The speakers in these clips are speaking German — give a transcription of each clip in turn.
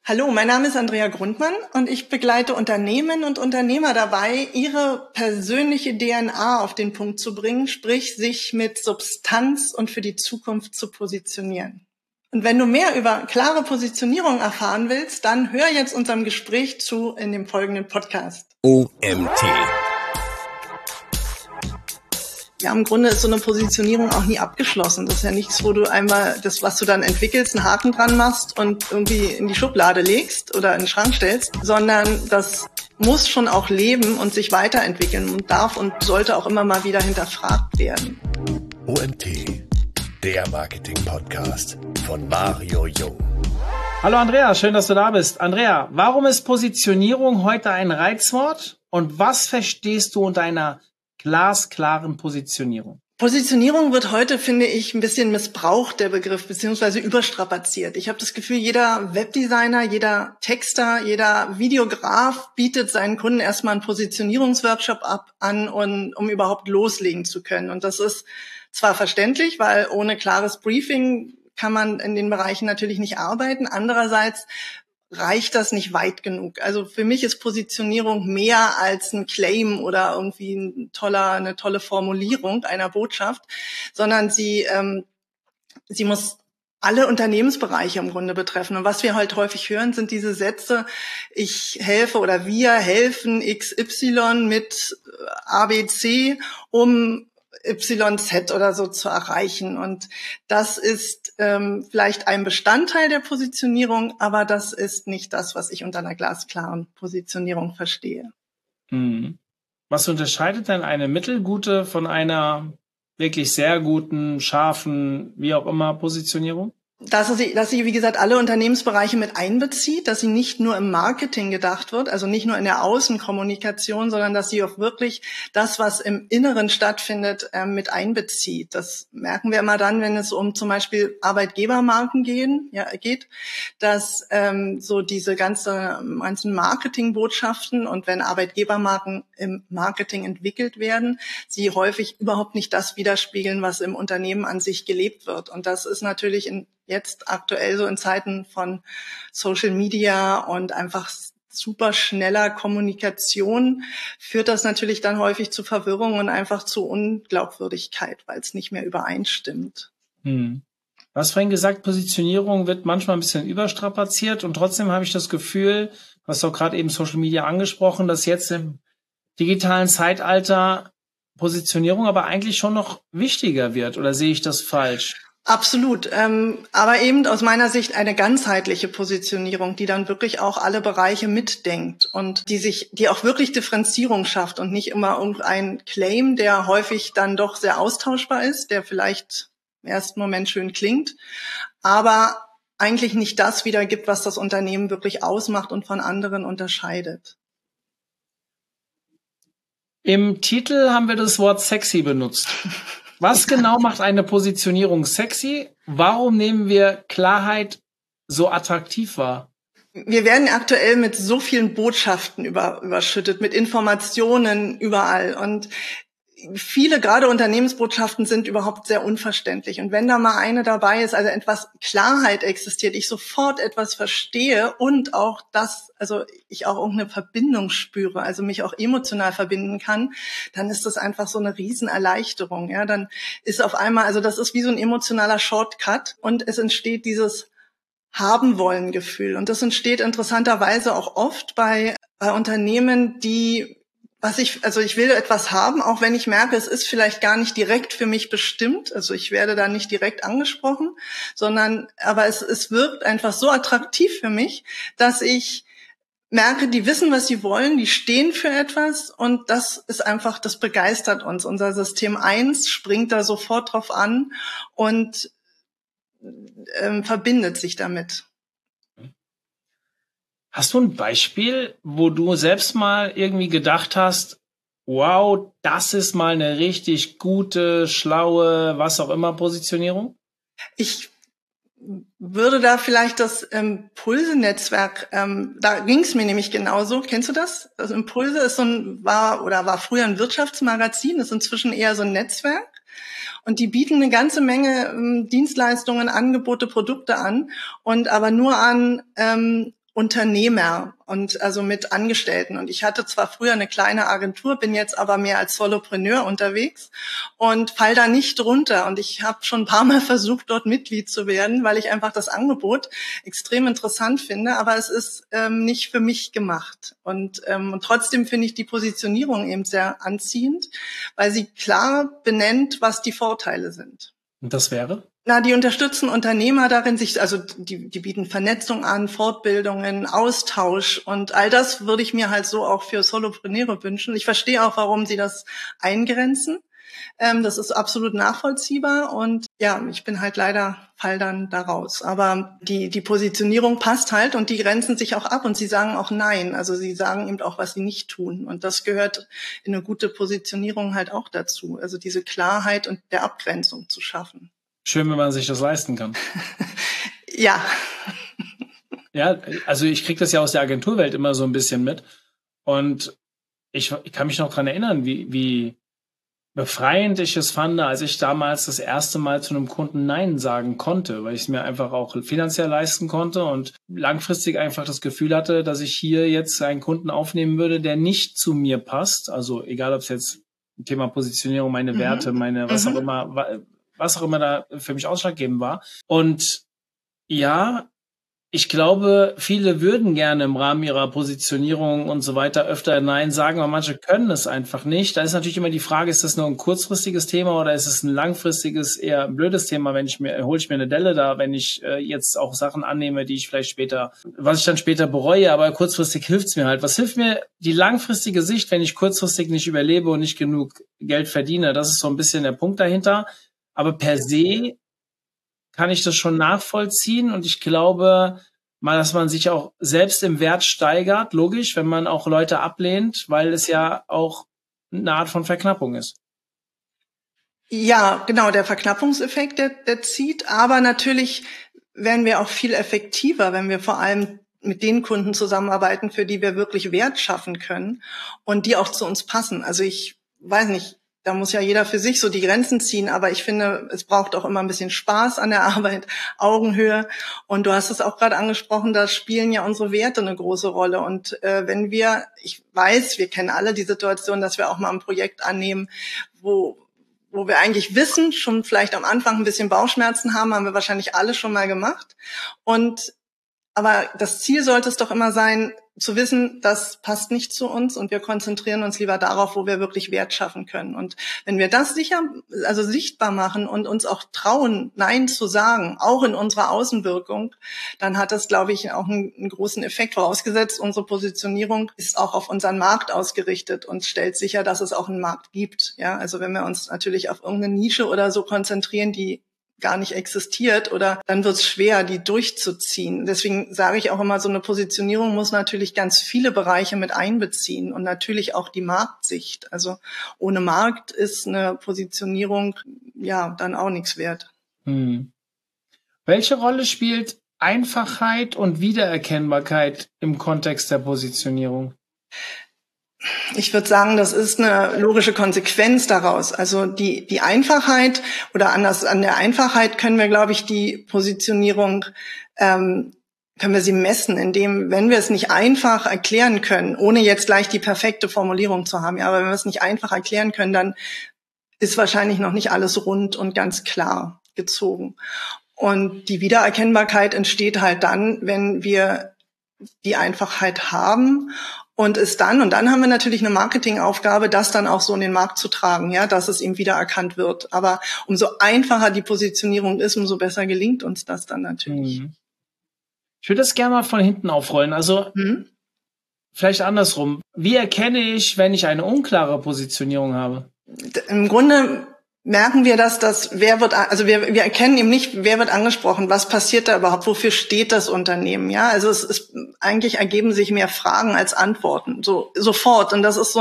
Hallo, mein Name ist Andrea Grundmann und ich begleite Unternehmen und Unternehmer dabei, ihre persönliche DNA auf den Punkt zu bringen, sprich sich mit Substanz und für die Zukunft zu positionieren. Und wenn du mehr über klare Positionierung erfahren willst, dann hör jetzt unserem Gespräch zu in dem folgenden Podcast. OMT. Ja, im Grunde ist so eine Positionierung auch nie abgeschlossen. Das ist ja nichts, wo du einmal das, was du dann entwickelst, einen Haken dran machst und irgendwie in die Schublade legst oder in den Schrank stellst, sondern das muss schon auch leben und sich weiterentwickeln und darf und sollte auch immer mal wieder hinterfragt werden. OMT, der Marketing-Podcast von Mario Jung. Hallo Andrea, schön, dass du da bist. Andrea, warum ist Positionierung heute ein Reizwort und was verstehst du unter einer glasklaren Positionierung? Positionierung wird heute, finde ich, ein bisschen missbraucht, der Begriff, beziehungsweise überstrapaziert. Ich habe das Gefühl, jeder Webdesigner, jeder Texter, jeder Videograf bietet seinen Kunden erstmal einen Positionierungsworkshop an, um überhaupt loslegen zu können. Und das ist zwar verständlich, weil ohne klares Briefing kann man in den Bereichen natürlich nicht arbeiten. Andererseits reicht das nicht weit genug. Also für mich ist Positionierung mehr als ein Claim oder irgendwie eine tolle Formulierung einer Botschaft, sondern sie muss alle Unternehmensbereiche im Grunde betreffen. Und was wir halt häufig hören, sind diese Sätze, ich helfe oder wir helfen XY mit ABC, um YZ oder so zu erreichen. Und das ist vielleicht ein Bestandteil der Positionierung, aber das ist nicht das, was ich unter einer glasklaren Positionierung verstehe. Was unterscheidet denn eine mittelgute von einer wirklich sehr guten, scharfen, wie auch immer, Positionierung? Dass sie, wie gesagt, alle Unternehmensbereiche mit einbezieht, dass sie nicht nur im Marketing gedacht wird, also nicht nur in der Außenkommunikation, sondern dass sie auch wirklich das, was im Inneren stattfindet, mit einbezieht. Das merken wir immer dann, wenn es um zum Beispiel Arbeitgebermarken geht, dass so diese ganzen Marketingbotschaften und wenn Arbeitgebermarken im Marketing entwickelt werden, sie häufig überhaupt nicht das widerspiegeln, was im Unternehmen an sich gelebt wird. Und das ist natürlich jetzt aktuell so in Zeiten von Social Media und einfach super schneller Kommunikation führt das natürlich dann häufig zu Verwirrung und einfach zu Unglaubwürdigkeit, weil es nicht mehr übereinstimmt. Du hast vorhin gesagt, Positionierung wird manchmal ein bisschen überstrapaziert und trotzdem habe ich das Gefühl, du hast auch gerade eben Social Media angesprochen, dass jetzt im digitalen Zeitalter Positionierung aber eigentlich schon noch wichtiger wird, oder sehe ich das falsch? Absolut, aber eben aus meiner Sicht eine ganzheitliche Positionierung, die dann wirklich auch alle Bereiche mitdenkt und die auch wirklich Differenzierung schafft und nicht immer irgendein Claim, der häufig dann doch sehr austauschbar ist, der vielleicht im ersten Moment schön klingt, aber eigentlich nicht das wiedergibt, was das Unternehmen wirklich ausmacht und von anderen unterscheidet. Im Titel haben wir das Wort sexy benutzt. Was genau macht eine Positionierung sexy? Warum nehmen wir Klarheit so attraktiv wahr? Wir werden aktuell mit so vielen Botschaften überschüttet, mit Informationen überall. Und viele, gerade Unternehmensbotschaften, sind überhaupt sehr unverständlich. Und wenn da mal eine dabei ist, also etwas Klarheit existiert, ich sofort etwas verstehe und auch ich auch irgendeine Verbindung spüre, also mich auch emotional verbinden kann, dann ist das einfach so eine Riesenerleichterung. Ja, dann ist auf einmal, also das ist wie so ein emotionaler Shortcut und es entsteht dieses haben wollen Gefühl. Und das entsteht interessanterweise auch oft bei Unternehmen, ich will etwas haben, auch wenn ich merke, es ist vielleicht gar nicht direkt für mich bestimmt. Also ich werde da nicht direkt angesprochen, aber es wirkt einfach so attraktiv für mich, dass ich merke, die wissen, was sie wollen, die stehen für etwas und das begeistert uns. Unser System 1 springt da sofort drauf an und verbindet sich damit. Hast du ein Beispiel, wo du selbst mal irgendwie gedacht hast, wow, das ist mal eine richtig gute, schlaue, was auch immer Positionierung? Ich würde da vielleicht das Impulse-Netzwerk, da ging es mir nämlich genauso. Kennst du das? Das Impulse war früher ein Wirtschaftsmagazin, ist inzwischen eher so ein Netzwerk. Und die bieten eine ganze Menge Dienstleistungen, Angebote, Produkte an und aber nur an Unternehmer und also mit Angestellten. Und ich hatte zwar früher eine kleine Agentur, bin jetzt aber mehr als Solopreneur unterwegs und fall da nicht drunter. Und ich habe schon ein paar Mal versucht, dort Mitglied zu werden, weil ich einfach das Angebot extrem interessant finde. Aber es ist nicht für mich gemacht. Und trotzdem finde ich die Positionierung eben sehr anziehend, weil sie klar benennt, was die Vorteile sind. Und das wäre? Na, die unterstützen Unternehmer darin, die bieten Vernetzung an, Fortbildungen, Austausch und all das würde ich mir halt so auch für Solopreneure wünschen. Ich verstehe auch, warum sie das eingrenzen. Das ist absolut nachvollziehbar und ja, ich bin halt fall dann da raus. Aber die Positionierung passt halt und die grenzen sich auch ab und sie sagen auch nein. Also sie sagen eben auch, was sie nicht tun und das gehört in eine gute Positionierung halt auch dazu. Also diese Klarheit und der Abgrenzung zu schaffen. Schön, wenn man sich das leisten kann. Ja. Ja, also ich kriege das ja aus der Agenturwelt immer so ein bisschen mit. Und ich kann mich noch dran erinnern, wie befreiend ich es fand, als ich damals das erste Mal zu einem Kunden Nein sagen konnte, weil ich es mir einfach auch finanziell leisten konnte und langfristig einfach das Gefühl hatte, dass ich hier jetzt einen Kunden aufnehmen würde, der nicht zu mir passt. Also egal, ob es jetzt Thema Positionierung, meine Werte, meine was auch immer da für mich ausschlaggebend war. Und ja, ich glaube, viele würden gerne im Rahmen ihrer Positionierung und so weiter öfter Nein sagen, aber manche können es einfach nicht. Da ist natürlich immer die Frage, ist das nur ein kurzfristiges Thema oder ist es ein langfristiges, eher ein blödes Thema, hole ich mir eine Delle da, wenn ich jetzt auch Sachen annehme, was ich dann später bereue, aber kurzfristig hilft's mir halt. Was hilft mir die langfristige Sicht, wenn ich kurzfristig nicht überlebe und nicht genug Geld verdiene? Das ist so ein bisschen der Punkt dahinter. Aber per se kann ich das schon nachvollziehen und ich glaube mal, dass man sich auch selbst im Wert steigert, logisch, wenn man auch Leute ablehnt, weil es ja auch eine Art von Verknappung ist. Ja, genau, der Verknappungseffekt, der zieht, aber natürlich werden wir auch viel effektiver, wenn wir vor allem mit den Kunden zusammenarbeiten, für die wir wirklich Wert schaffen können und die auch zu uns passen. Also ich weiß nicht, da muss ja jeder für sich so die Grenzen ziehen, aber ich finde, es braucht auch immer ein bisschen Spaß an der Arbeit, Augenhöhe. Und du hast es auch gerade angesprochen, da spielen ja unsere Werte eine große Rolle. Und ich weiß, wir kennen alle die Situation, dass wir auch mal ein Projekt annehmen, wo wir eigentlich wissen, schon vielleicht am Anfang ein bisschen Bauchschmerzen haben wir wahrscheinlich alle schon mal gemacht. Aber das Ziel sollte es doch immer sein, zu wissen, das passt nicht zu uns und wir konzentrieren uns lieber darauf, wo wir wirklich Wert schaffen können. Und wenn wir das sichtbar machen und uns auch trauen, Nein zu sagen, auch in unserer Außenwirkung, dann hat das, glaube ich, auch einen großen Effekt. Vorausgesetzt, unsere Positionierung ist auch auf unseren Markt ausgerichtet und stellt sicher, dass es auch einen Markt gibt. Ja, also wenn wir uns natürlich auf irgendeine Nische oder so konzentrieren, die gar nicht existiert, oder dann wird es schwer, die durchzuziehen. Deswegen sage ich auch immer, so eine Positionierung muss natürlich ganz viele Bereiche mit einbeziehen und natürlich auch die Marktsicht. Also ohne Markt ist eine Positionierung ja dann auch nichts wert. Welche Rolle spielt Einfachheit und Wiedererkennbarkeit im Kontext der Positionierung? Ich würde sagen, das ist eine logische Konsequenz daraus. Also die Einfachheit oder anders an der Einfachheit können wir, glaube ich, die Positionierung können wir sie messen, indem, wenn wir es nicht einfach erklären können, ohne jetzt gleich die perfekte Formulierung zu haben, ja, aber wenn wir es nicht einfach erklären können, dann ist wahrscheinlich noch nicht alles rund und ganz klar gezogen. Und die Wiedererkennbarkeit entsteht halt dann, wenn wir die Einfachheit haben und dann haben wir natürlich eine Marketingaufgabe, das dann auch so in den Markt zu tragen, ja, dass es eben wieder erkannt wird. Aber umso einfacher die Positionierung ist, umso besser gelingt uns das dann natürlich. Ich würde das gerne mal von hinten aufrollen. Also vielleicht andersrum. Wie erkenne ich, wenn ich eine unklare Positionierung habe? Im Grunde merken wir, wir erkennen eben nicht, wer wird angesprochen, was passiert da überhaupt, wofür steht das Unternehmen, ja? Also eigentlich ergeben sich mehr Fragen als Antworten, sofort. Und das ist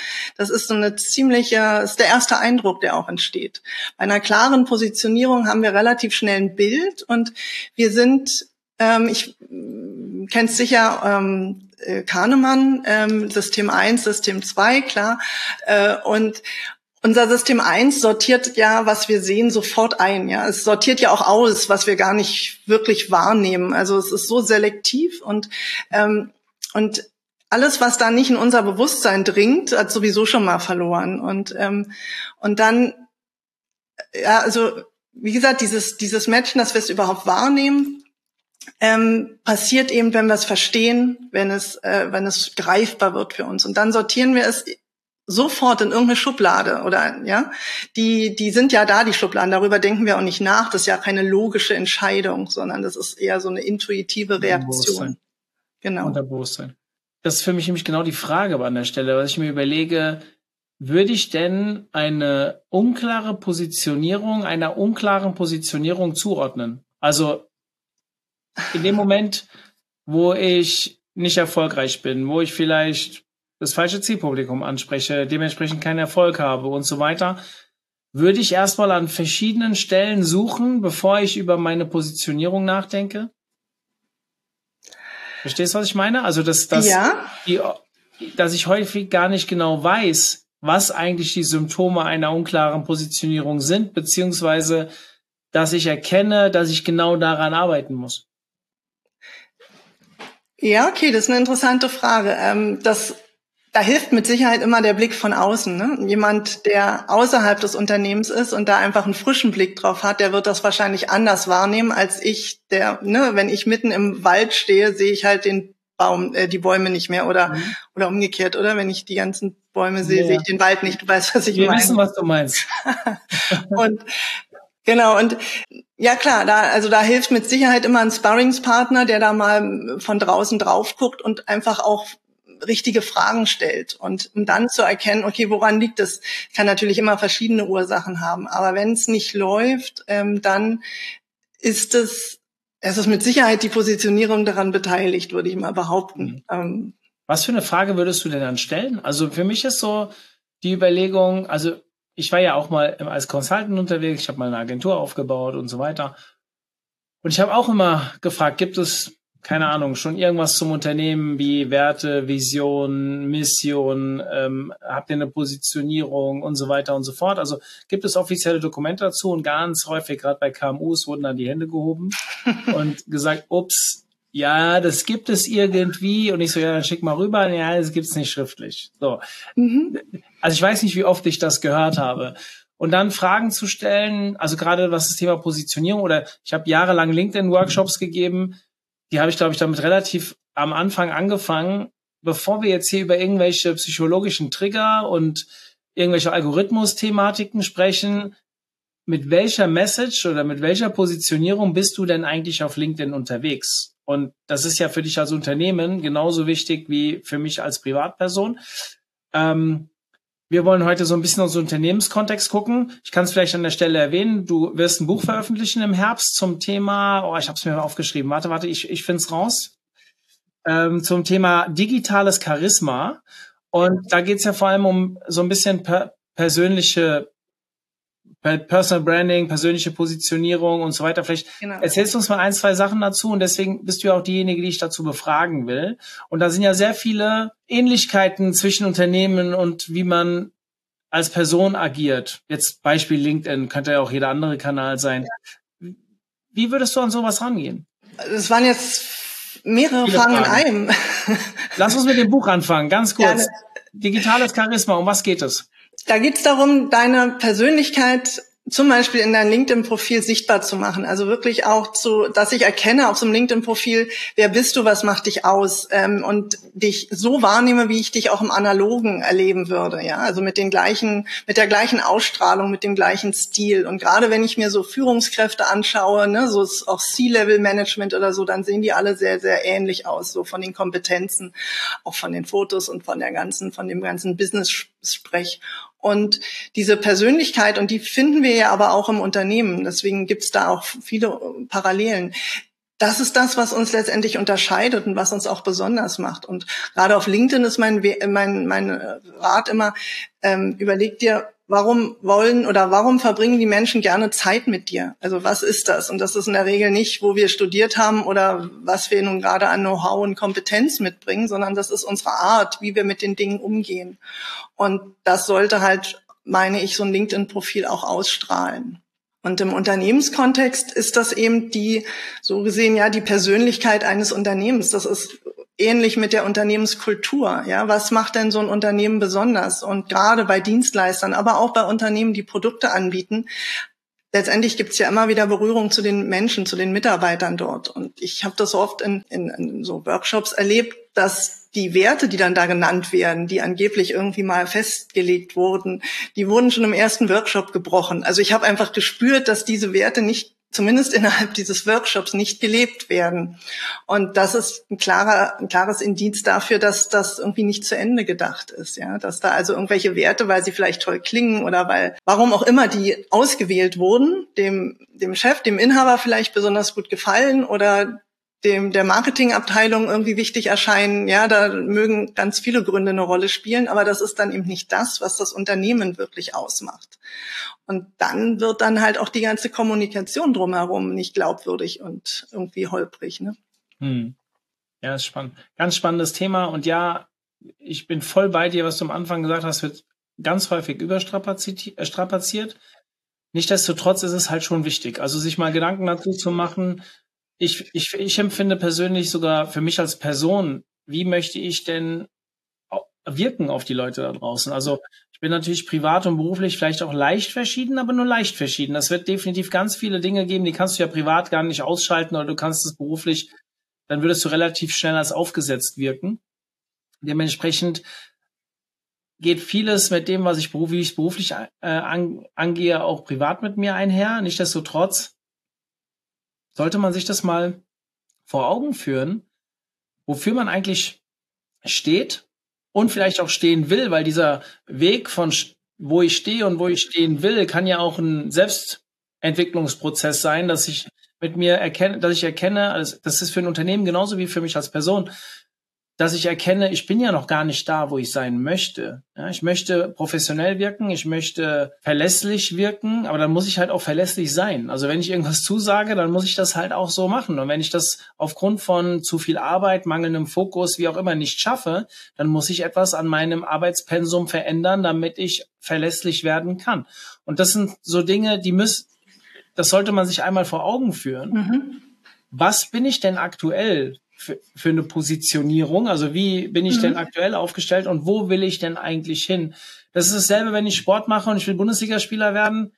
ist der erste Eindruck, der auch entsteht. Bei einer klaren Positionierung haben wir relativ schnell ein Bild und wir sind, ich kenn's sicher, Kahnemann, System 1, System 2, klar, und unser System 1 sortiert ja, was wir sehen, sofort ein. Ja, es sortiert ja auch aus, was wir gar nicht wirklich wahrnehmen. Also es ist so selektiv und alles, was da nicht in unser Bewusstsein dringt, hat sowieso schon mal verloren. Und dann, ja, also wie gesagt, dieses Matchen, dass wir es überhaupt wahrnehmen, passiert eben, wenn wir es verstehen, wenn es greifbar wird für uns. Und dann sortieren wir es sofort in irgendeine Schublade oder ja, die sind ja da, die Schubladen, darüber denken wir auch nicht nach, das ist ja keine logische Entscheidung, sondern das ist eher so eine intuitive Reaktion. Genau. Unterbewusstsein. Das ist für mich nämlich genau die Frage aber an der Stelle, was ich mir überlege, würde ich denn einer unklaren Positionierung zuordnen? Also in dem Moment, wo ich nicht erfolgreich bin, wo ich vielleicht das falsche Zielpublikum anspreche, dementsprechend keinen Erfolg habe und so weiter, würde ich erstmal an verschiedenen Stellen suchen, bevor ich über meine Positionierung nachdenke? Verstehst du, was ich meine? Also, dass ich häufig gar nicht genau weiß, was eigentlich die Symptome einer unklaren Positionierung sind, beziehungsweise, dass ich erkenne, dass ich genau daran arbeiten muss. Ja, okay, das ist eine interessante Frage. Da hilft mit Sicherheit immer der Blick von außen. Ne? Jemand, der außerhalb des Unternehmens ist und da einfach einen frischen Blick drauf hat, der wird das wahrscheinlich anders wahrnehmen als ich, wenn ich mitten im Wald stehe, sehe ich halt die Bäume nicht mehr oder umgekehrt, oder? Wenn ich die ganzen Bäume sehe, sehe ich den Wald nicht. Du weißt, was ich meine. Wir wissen, was du meinst. Und genau, und ja klar, da hilft mit Sicherheit immer ein Sparringspartner, der da mal von draußen drauf guckt und einfach auch richtige Fragen stellt und um dann zu erkennen, okay, woran liegt es? Kann natürlich immer verschiedene Ursachen haben, aber wenn es nicht läuft, dann ist es ist mit Sicherheit die Positionierung daran beteiligt, würde ich mal behaupten. Was für eine Frage würdest du denn dann stellen? Also für mich ist so die Überlegung, also ich war ja auch mal als Consultant unterwegs, ich habe mal eine Agentur aufgebaut und so weiter. Und ich habe auch immer gefragt, gibt es, keine Ahnung, schon irgendwas zum Unternehmen wie Werte, Vision, Mission, habt ihr eine Positionierung und so weiter und so fort. Also gibt es offizielle Dokumente dazu und ganz häufig, gerade bei KMUs, wurden dann die Hände gehoben und gesagt, ups, ja, das gibt es irgendwie. Und ich so, ja, dann schick mal rüber. Ja, das gibt's nicht schriftlich. So. Also ich weiß nicht, wie oft ich das gehört habe. Und dann Fragen zu stellen, also gerade was das Thema Positionierung oder ich habe jahrelang LinkedIn-Workshops gegeben, die habe ich, glaube ich, damit relativ am Anfang angefangen, bevor wir jetzt hier über irgendwelche psychologischen Trigger und irgendwelche Algorithmus-Thematiken sprechen. Mit welcher Message oder mit welcher Positionierung bist du denn eigentlich auf LinkedIn unterwegs? Und das ist ja für dich als Unternehmen genauso wichtig wie für mich als Privatperson. Wir wollen heute so ein bisschen aus dem Unternehmenskontext gucken. Ich kann es vielleicht an der Stelle erwähnen. Du wirst ein Buch veröffentlichen im Herbst zum Thema, ich habe es mir aufgeschrieben. Warte, ich finde es raus. Zum Thema digitales Charisma. Und da geht es ja vor allem um so ein bisschen persönliche Personal Branding, persönliche Positionierung und so weiter. Vielleicht erzählst du uns mal 1, 2 Sachen dazu und deswegen bist du ja auch diejenige, die ich dazu befragen will. Und da sind ja sehr viele Ähnlichkeiten zwischen Unternehmen und wie man als Person agiert. Jetzt Beispiel LinkedIn, könnte ja auch jeder andere Kanal sein. Ja. Wie würdest du an sowas rangehen? Es waren jetzt mehrere Fragen in einem. Lass uns mit dem Buch anfangen, ganz kurz. Gerne. Digitales Charisma, um was geht es? Da geht es darum, deine Persönlichkeit zum Beispiel in deinem LinkedIn-Profil sichtbar zu machen. Also wirklich auch dass ich erkenne auf so einem LinkedIn-Profil, wer bist du, was macht dich aus, und dich so wahrnehme, wie ich dich auch im Analogen erleben würde. Ja, also mit der gleichen Ausstrahlung, mit dem gleichen Stil. Und gerade wenn ich mir so Führungskräfte anschaue, ne, so auch C-Level-Management oder so, dann sehen die alle sehr, sehr ähnlich aus, so von den Kompetenzen, auch von den Fotos und von dem ganzen Business-Sprech. Und diese Persönlichkeit, und die finden wir ja aber auch im Unternehmen, deswegen gibt's da auch viele Parallelen. Das ist das, was uns letztendlich unterscheidet und was uns auch besonders macht. Und gerade auf LinkedIn ist mein Rat immer, überleg dir, warum verbringen die Menschen gerne Zeit mit dir? Also was ist das? Und das ist in der Regel nicht, wo wir studiert haben oder was wir nun gerade an Know-how und Kompetenz mitbringen, sondern das ist unsere Art, wie wir mit den Dingen umgehen. Und das sollte halt meine ich, so ein LinkedIn-Profil auch ausstrahlen. Und im Unternehmenskontext ist das eben so gesehen, ja, die Persönlichkeit eines Unternehmens. Das ist ähnlich mit der Unternehmenskultur. Ja, was macht denn so ein Unternehmen besonders? Und gerade bei Dienstleistern, aber auch bei Unternehmen, die Produkte anbieten, letztendlich gibt's ja immer wieder Berührung zu den Menschen, zu den Mitarbeitern dort. Und ich habe das oft in so Workshops erlebt, dass die Werte, die dann da genannt werden, die angeblich irgendwie mal festgelegt wurden, die wurden schon im ersten Workshop gebrochen. Also ich habe einfach gespürt, dass diese Werte nicht, zumindest innerhalb dieses Workshops, nicht gelebt werden. Und das ist ein klares Indiz dafür, dass das irgendwie nicht zu Ende gedacht ist. Ja, dass da also irgendwelche Werte, weil sie vielleicht toll klingen oder warum auch immer die ausgewählt wurden, dem Chef, dem Inhaber vielleicht besonders gut gefallen oder der Marketingabteilung irgendwie wichtig erscheinen. Ja, da mögen ganz viele Gründe eine Rolle spielen, aber das ist dann eben nicht das, was das Unternehmen wirklich ausmacht. Und dann wird dann halt auch die ganze Kommunikation drumherum nicht glaubwürdig und irgendwie holprig, ne? Ja, ist spannend. Ganz spannendes Thema. Und ja, ich bin voll bei dir, was du am Anfang gesagt hast, wird ganz häufig überstrapaziert. Nichtsdestotrotz ist es halt schon wichtig. Also sich mal Gedanken dazu zu machen. Ich empfinde persönlich sogar für mich als Person, wie möchte ich denn wirken auf die Leute da draußen? Also ich bin natürlich privat und beruflich vielleicht auch leicht verschieden, aber nur leicht verschieden. Das wird definitiv ganz viele Dinge geben, die kannst du ja privat gar nicht ausschalten oder du kannst es beruflich, dann würdest du relativ schnell als aufgesetzt wirken. Dementsprechend geht vieles mit dem, wie ich es beruflich angehe, auch privat mit mir einher. Nichtsdestotrotz sollte man sich das mal vor Augen führen, wofür man eigentlich steht und vielleicht auch stehen will, weil dieser Weg von wo ich stehe und wo ich stehen will, kann ja auch ein Selbstentwicklungsprozess sein, dass ich erkenne, also das ist für ein Unternehmen genauso wie für mich als Person, dass ich erkenne, ich bin ja noch gar nicht da, wo ich sein möchte. Ja, ich möchte professionell wirken, ich möchte verlässlich wirken, aber dann muss ich halt auch verlässlich sein. Also wenn ich irgendwas zusage, dann muss ich das halt auch so machen. Und wenn ich das aufgrund von zu viel Arbeit, mangelndem Fokus, wie auch immer nicht schaffe, dann muss ich etwas an meinem Arbeitspensum verändern, damit ich verlässlich werden kann. Und das sind so Dinge, das sollte man sich einmal vor Augen führen. Was bin ich denn aktuell für eine Positionierung? Also wie bin ich denn aktuell aufgestellt und wo will ich denn eigentlich hin? Das ist dasselbe, wenn ich Sport mache und ich will Bundesligaspieler werden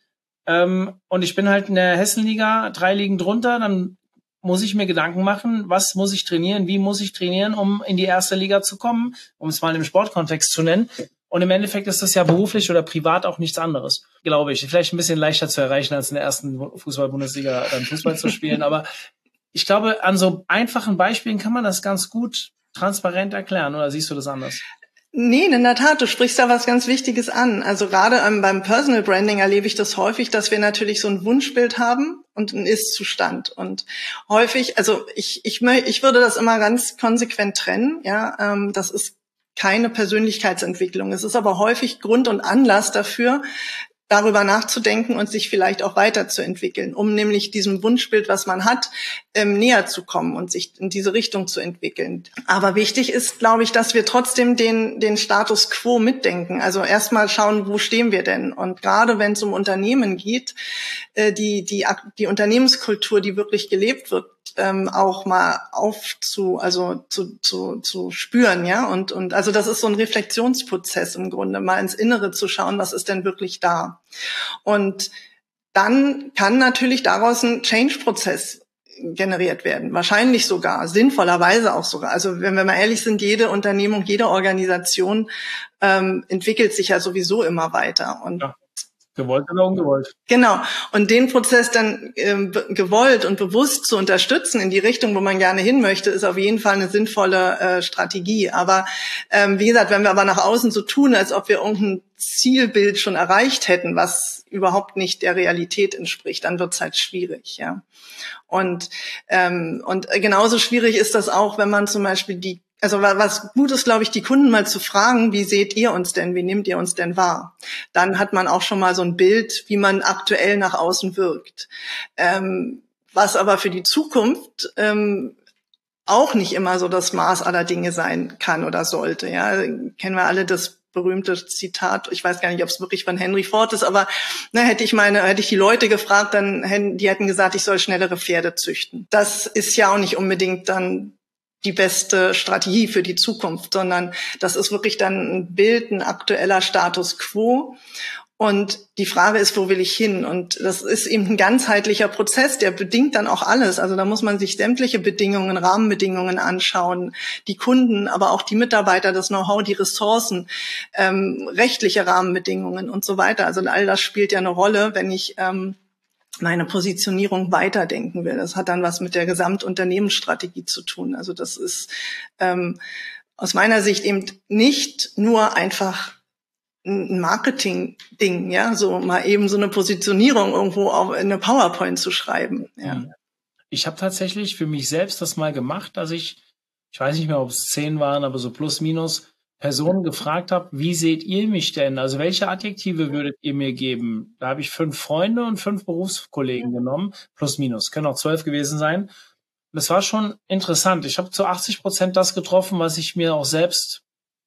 und ich bin halt in der Hessenliga 3 Ligen drunter, dann muss ich mir Gedanken machen, was muss ich trainieren, wie muss ich trainieren, um in die erste Liga zu kommen, um es mal im Sportkontext zu nennen. Und im Endeffekt ist das ja beruflich oder privat auch nichts anderes, glaube ich. Vielleicht ein bisschen leichter zu erreichen, als in der ersten Fußball-Bundesliga dann Fußball zu spielen, aber ich glaube, an so einfachen Beispielen kann man das ganz gut transparent erklären, oder siehst du das anders? Nee, in der Tat, du sprichst da was ganz Wichtiges an. Also gerade beim Personal Branding erlebe ich das häufig, dass wir natürlich so ein Wunschbild haben und einen Ist-Zustand. Und häufig, also ich würde das immer ganz konsequent trennen. Ja, das ist keine Persönlichkeitsentwicklung. Es ist aber häufig Grund und Anlass dafür, darüber nachzudenken und sich vielleicht auch weiterzuentwickeln, um nämlich diesem Wunschbild, was man hat, näher zu kommen und sich in diese Richtung zu entwickeln. Aber wichtig ist, glaube ich, dass wir trotzdem den Status quo mitdenken. Also erstmal schauen, wo stehen wir denn? Und gerade wenn es um Unternehmen geht, die Unternehmenskultur, die wirklich gelebt wird, auch mal zu spüren, ja, und also das ist so ein Reflexionsprozess im Grunde, mal ins Innere zu schauen, was ist denn wirklich da. Und dann kann natürlich daraus ein Change-Prozess generiert werden, wahrscheinlich sogar, sinnvollerweise auch sogar. Also wenn wir mal ehrlich sind, jede Unternehmung, jede Organisation entwickelt sich ja sowieso immer weiter. Und ja. Gewollt oder ungewollt. Genau. Und den Prozess dann gewollt und bewusst zu unterstützen in die Richtung, wo man gerne hin möchte, ist auf jeden Fall eine sinnvolle Strategie. Aber wie gesagt, wenn wir aber nach außen so tun, als ob wir irgendein Zielbild schon erreicht hätten, was überhaupt nicht der Realität entspricht, dann wird's halt schwierig, ja. Und genauso schwierig ist das auch, wenn man zum Beispiel also was gut ist, glaube ich, die Kunden mal zu fragen, wie seht ihr uns denn, wie nehmt ihr uns denn wahr? Dann hat man auch schon mal so ein Bild, wie man aktuell nach außen wirkt. Was aber für die Zukunft auch nicht immer so das Maß aller Dinge sein kann oder sollte. Ja, kennen wir alle das berühmte Zitat, ich weiß gar nicht, ob es wirklich von Henry Ford ist, aber hätte ich die Leute gefragt, die hätten gesagt, ich soll schnellere Pferde züchten. Das ist ja auch nicht unbedingt dann die beste Strategie für die Zukunft, sondern das ist wirklich dann ein Bild, ein aktueller Status quo. Und die Frage ist, wo will ich hin? Und das ist eben ein ganzheitlicher Prozess, der bedingt dann auch alles. Also da muss man sich sämtliche Bedingungen, Rahmenbedingungen anschauen, die Kunden, aber auch die Mitarbeiter, das Know-how, die Ressourcen, rechtliche Rahmenbedingungen und so weiter. Also all das spielt ja eine Rolle, wenn ich meine Positionierung weiterdenken will. Das hat dann was mit der Gesamtunternehmensstrategie zu tun. Also das ist aus meiner Sicht eben nicht nur einfach ein Marketing-Ding, ja, so mal eben so eine Positionierung irgendwo auf in eine PowerPoint zu schreiben. Ja. Ich habe tatsächlich für mich selbst das mal gemacht, dass ich weiß nicht mehr, ob es 10 waren, aber so plus minus Personen gefragt habe, wie seht ihr mich denn? Also welche Adjektive würdet ihr mir geben? Da habe ich 5 Freunde und 5 Berufskollegen genommen, plus minus, können auch 12 gewesen sein. Das war schon interessant. Ich habe zu 80% das getroffen, was ich mir auch selbst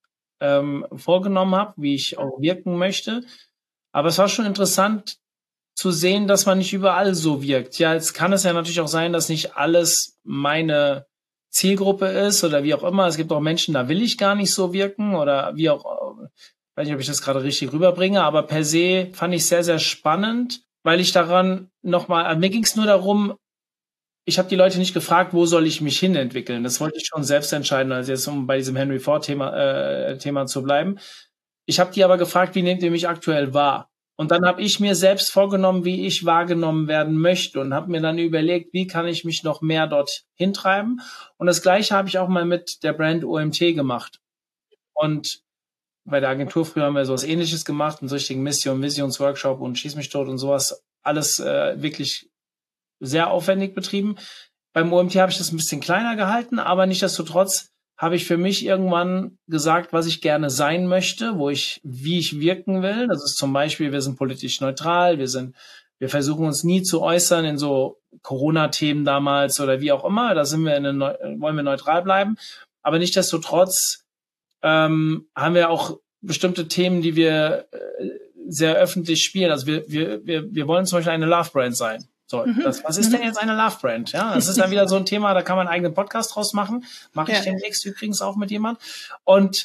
vorgenommen habe, wie ich auch wirken möchte. Aber es war schon interessant zu sehen, dass man nicht überall so wirkt. Ja, jetzt kann es ja natürlich auch sein, dass nicht alles meine Zielgruppe ist oder wie auch immer. Es gibt auch Menschen, da will ich gar nicht so wirken oder wie auch, ich weiß nicht, ob ich das gerade richtig rüberbringe, aber per se fand ich sehr, sehr spannend, weil ich daran nochmal, mir ging es nur darum, ich habe die Leute nicht gefragt, wo soll ich mich hin entwickeln. Das wollte ich schon selbst entscheiden, also jetzt um bei diesem Henry Ford Thema zu bleiben. Ich habe die aber gefragt, wie nehmt ihr mich aktuell wahr? Und dann habe ich mir selbst vorgenommen, wie ich wahrgenommen werden möchte und habe mir dann überlegt, wie kann ich mich noch mehr dort hintreiben. Und das Gleiche habe ich auch mal mit der Brand OMT gemacht. Und bei der Agentur früher haben wir sowas Ähnliches gemacht, einen so richtigen Visionsworkshop und Schieß mich tot und sowas. Alles wirklich sehr aufwendig betrieben. Beim OMT habe ich das ein bisschen kleiner gehalten, aber nichtsdestotrotz habe ich für mich irgendwann gesagt, was ich gerne sein möchte, wie ich wirken will. Das ist zum Beispiel, wir sind politisch neutral, wir versuchen uns nie zu äußern in so Corona-Themen damals oder wie auch immer. Da wollen wir neutral bleiben. Aber nichtsdestotrotz haben wir auch bestimmte Themen, die wir sehr öffentlich spielen. Also wir wollen zum Beispiel eine Love-Brand sein. So, was ist denn jetzt eine Love-Brand? Ja, das ist dann wieder so ein Thema, da kann man einen eigenen Podcast draus machen. Mache ich demnächst übrigens auch mit jemand. Und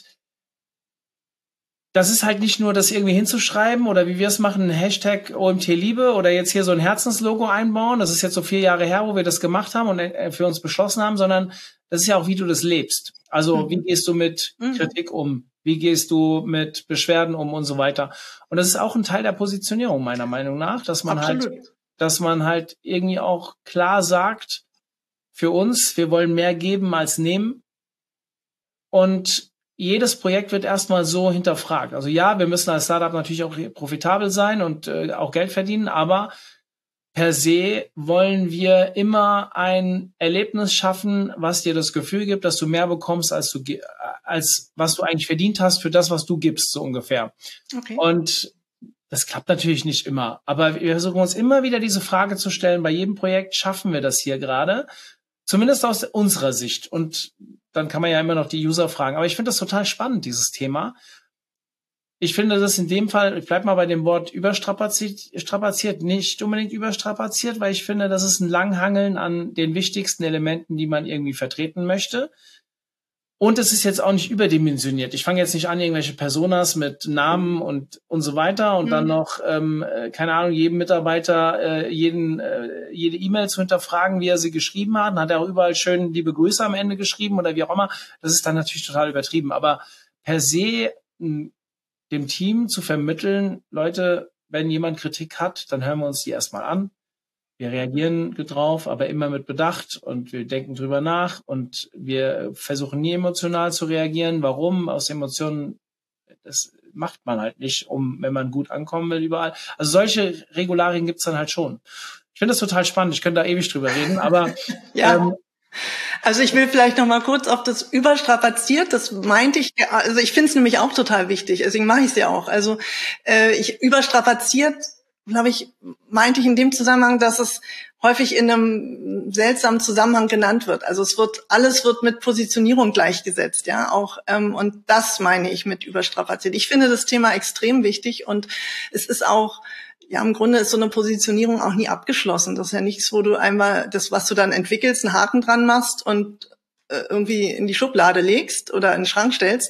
das ist halt nicht nur, das irgendwie hinzuschreiben oder wie wir es machen, Hashtag OMT Liebe oder jetzt hier so ein Herzenslogo einbauen. Das ist jetzt so 4 Jahre her, wo wir das gemacht haben und für uns beschlossen haben, sondern das ist ja auch, wie du das lebst. Also wie gehst du mit Kritik um? Wie gehst du mit Beschwerden um und so weiter? Und das ist auch ein Teil der Positionierung meiner Meinung nach, dass man halt irgendwie auch klar sagt, für uns, wir wollen mehr geben als nehmen. Und jedes Projekt wird erstmal so hinterfragt. Also ja, wir müssen als Startup natürlich auch profitabel sein und auch Geld verdienen, aber per se wollen wir immer ein Erlebnis schaffen, was dir das Gefühl gibt, dass du mehr bekommst, als was du eigentlich verdient hast für das, was du gibst, so ungefähr. Okay. Und das klappt natürlich nicht immer, aber wir versuchen uns immer wieder diese Frage zu stellen, bei jedem Projekt schaffen wir das hier gerade, zumindest aus unserer Sicht. Und dann kann man ja immer noch die User fragen. Aber ich finde das total spannend, dieses Thema. Ich finde das in dem Fall, ich bleib mal bei dem Wort strapaziert, nicht unbedingt überstrapaziert, weil ich finde, das ist ein Langhangeln an den wichtigsten Elementen, die man irgendwie vertreten möchte. Und es ist jetzt auch nicht überdimensioniert. Ich fange jetzt nicht an, irgendwelche Personas mit Namen und so weiter und dann noch, keine Ahnung, jedem Mitarbeiter jede E-Mail zu hinterfragen, wie er sie geschrieben hat. Dann hat er auch überall schön liebe Grüße am Ende geschrieben oder wie auch immer. Das ist dann natürlich total übertrieben. Aber per se dem Team zu vermitteln, Leute, wenn jemand Kritik hat, dann hören wir uns die erstmal an. Wir reagieren drauf, aber immer mit Bedacht und wir denken drüber nach und wir versuchen nie emotional zu reagieren. Warum? Aus Emotionen, das macht man halt nicht, wenn man gut ankommen will überall. Also solche Regularien gibt's dann halt schon. Ich finde das total spannend. Ich könnte da ewig drüber reden, aber ja. Also ich will vielleicht noch mal kurz auf das überstrapaziert, das meinte ich, also ich finde es nämlich auch total wichtig, deswegen mache ich es ja auch. Also überstrapaziert glaube ich, meinte ich in dem Zusammenhang, dass es häufig in einem seltsamen Zusammenhang genannt wird. Also alles wird mit Positionierung gleichgesetzt, ja, auch, und das meine ich mit überstrapaziert. Ich finde das Thema extrem wichtig und es ist auch, ja, im Grunde ist so eine Positionierung auch nie abgeschlossen. Das ist ja nichts, wo du einmal das, was du dann entwickelst, einen Haken dran machst und irgendwie in die Schublade legst oder in den Schrank stellst,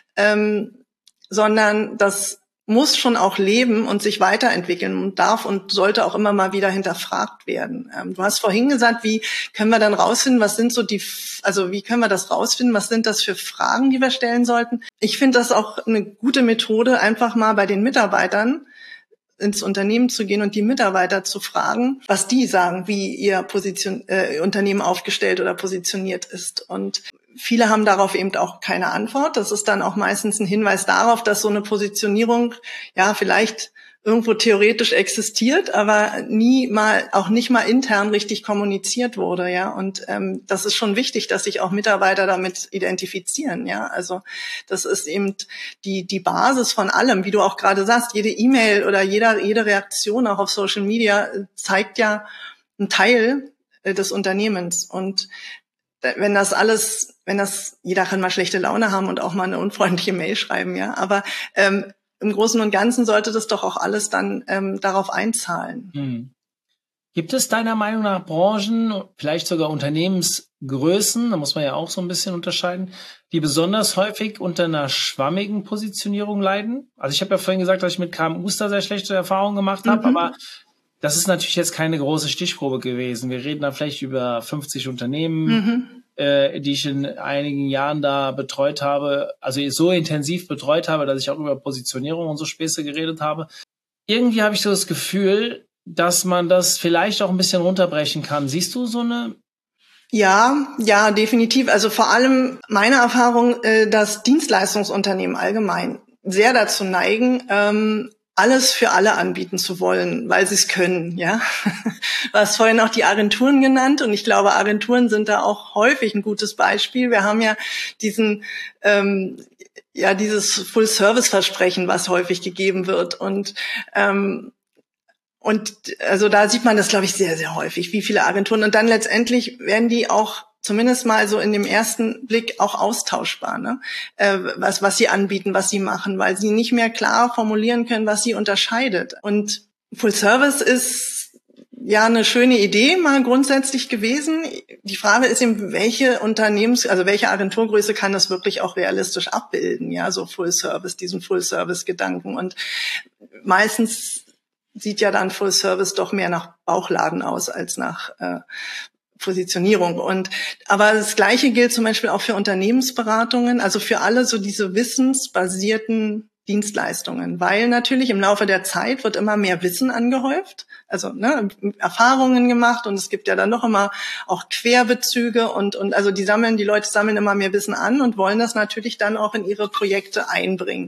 sondern das muss schon auch leben und sich weiterentwickeln und darf und sollte auch immer mal wieder hinterfragt werden. Du hast vorhin gesagt, wie können wir dann rausfinden, wie können wir das rausfinden, was sind das für Fragen, die wir stellen sollten? Ich finde das auch eine gute Methode, einfach mal bei den Mitarbeitern ins Unternehmen zu gehen und die Mitarbeiter zu fragen, was die sagen, wie ihr Unternehmen aufgestellt oder positioniert ist. Und viele haben darauf eben auch keine Antwort. Das ist dann auch meistens ein Hinweis darauf, dass so eine Positionierung ja vielleicht irgendwo theoretisch existiert, aber nicht mal intern richtig kommuniziert wurde, ja. Und das ist schon wichtig, dass sich auch Mitarbeiter damit identifizieren, ja. Also das ist eben die Basis von allem, wie du auch gerade sagst. Jede E-Mail oder jede Reaktion auch auf Social Media zeigt ja einen Teil des Unternehmens. Und jeder kann mal schlechte Laune haben und auch mal eine unfreundliche Mail schreiben, ja. Aber im Großen und Ganzen sollte das doch auch alles dann darauf einzahlen. Hm. Gibt es deiner Meinung nach Branchen, vielleicht sogar Unternehmensgrößen, da muss man ja auch so ein bisschen unterscheiden, die besonders häufig unter einer schwammigen Positionierung leiden? Also ich habe ja vorhin gesagt, dass ich mit KMUs da sehr schlechte Erfahrungen gemacht habe, aber das ist natürlich jetzt keine große Stichprobe gewesen. Wir reden da vielleicht über 50 Unternehmen, die ich in einigen Jahren da betreut habe, also so intensiv betreut habe, dass ich auch über Positionierung und so Späße geredet habe. Irgendwie habe ich so das Gefühl, dass man das vielleicht auch ein bisschen runterbrechen kann. Siehst du so eine? Ja, definitiv. Also vor allem meine Erfahrung, dass Dienstleistungsunternehmen allgemein sehr dazu neigen, alles für alle anbieten zu wollen, weil sie es können, ja. Du hast vorhin auch die Agenturen genannt und ich glaube, Agenturen sind da auch häufig ein gutes Beispiel. Wir haben ja dieses Full-Service-Versprechen, was häufig gegeben wird und also da sieht man das, glaube ich, sehr, sehr häufig, wie viele Agenturen. Und dann letztendlich werden die auch zumindest mal so in dem ersten Blick auch austauschbar, ne? Was sie anbieten, was sie machen, weil sie nicht mehr klar formulieren können, was sie unterscheidet. Und Full Service ist ja eine schöne Idee mal grundsätzlich gewesen. Die Frage ist eben, welche Agenturgröße kann das wirklich auch realistisch abbilden, ja, so Full Service, diesen Full Service Gedanken. Und meistens sieht ja dann Full Service doch mehr nach Bauchladen aus als nach Positionierung. Aber das Gleiche gilt zum Beispiel auch für Unternehmensberatungen, also für alle so diese wissensbasierten Dienstleistungen, weil natürlich im Laufe der Zeit wird immer mehr Wissen angehäuft, also Erfahrungen gemacht und es gibt ja dann noch immer auch Querbezüge und also die Leute sammeln immer mehr Wissen an und wollen das natürlich dann auch in ihre Projekte einbringen.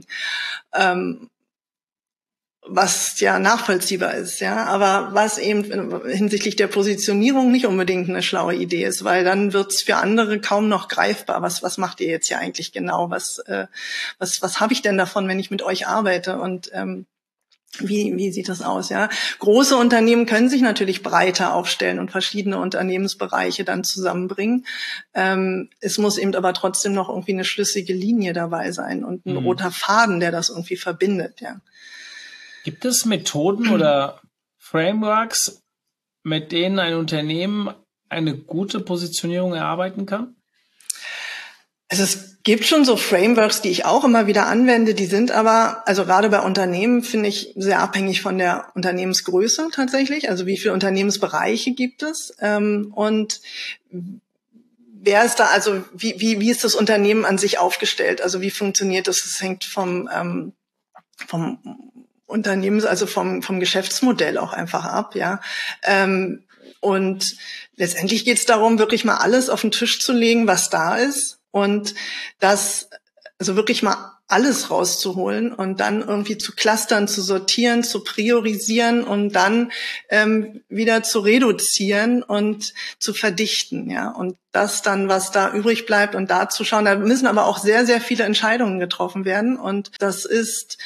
Was ja nachvollziehbar ist, ja, aber was eben hinsichtlich der Positionierung nicht unbedingt eine schlaue Idee ist, weil dann wird's für andere kaum noch greifbar. Was macht ihr jetzt hier eigentlich genau? Was habe ich denn davon, wenn ich mit euch arbeite? Und wie sieht das aus, ja? Große Unternehmen können sich natürlich breiter aufstellen und verschiedene Unternehmensbereiche dann zusammenbringen. Es muss eben aber trotzdem noch irgendwie eine schlüssige Linie dabei sein und ein roter Faden, der das irgendwie verbindet, ja. Gibt es Methoden oder Frameworks, mit denen ein Unternehmen eine gute Positionierung erarbeiten kann? Also es gibt schon so Frameworks, die ich auch immer wieder anwende, die sind aber, also gerade bei Unternehmen, finde ich, sehr abhängig von der Unternehmensgröße tatsächlich. Also wie viele Unternehmensbereiche gibt es und wer ist da, also wie ist das Unternehmen an sich aufgestellt? Also wie funktioniert das? Das hängt vom Unternehmens, also vom Geschäftsmodell auch einfach ab, ja. Und letztendlich geht es darum, wirklich mal alles auf den Tisch zu legen, was da ist und das, also wirklich mal alles rauszuholen und dann irgendwie zu clustern, zu sortieren, zu priorisieren und dann wieder zu reduzieren und zu verdichten, ja. Und das dann, was da übrig bleibt und da zu schauen, da müssen aber auch sehr, sehr viele Entscheidungen getroffen werden und das ist